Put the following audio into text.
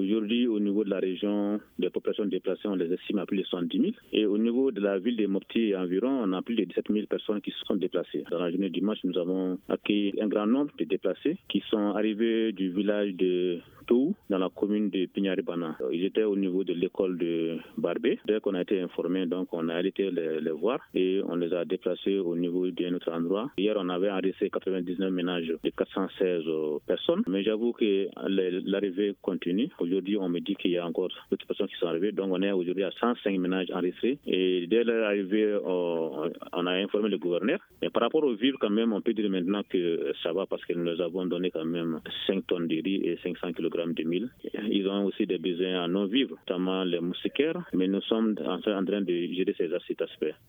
Aujourd'hui, au niveau de la région, les populations déplacées, on les estime à plus de 70 000. Et au niveau de la ville de Mopti et environ, on a plus de 17 000 personnes qui se sont déplacées. Dans la journée du dimanche, nous avons accueilli un grand nombre de déplacés qui sont arrivés du village de Tou, dans la commune de Pignaribana. Ils étaient au niveau de l'école de Barbé. Dès qu'on a été informés, donc on a été les voir et on les a déplacés au niveau d'un autre endroit. Hier, on avait enregistré 99 ménages de 416 personnes. Mais j'avoue que l'arrivée continue. Aujourd'hui, on me dit qu'il y a encore d'autres personnes qui sont arrivées. Donc, on est aujourd'hui à 105 ménages enregistrés. Et dès leur arrivée, on a informé le gouverneur. Mais par rapport aux vivres, quand même, on peut dire maintenant que ça va parce que nous leur avons donné quand même 5 tonnes de riz et 500 kg de mil. Ils ont aussi des besoins à non-vivre, notamment les moustiquaires. Mais nous sommes en train de gérer cet aspect.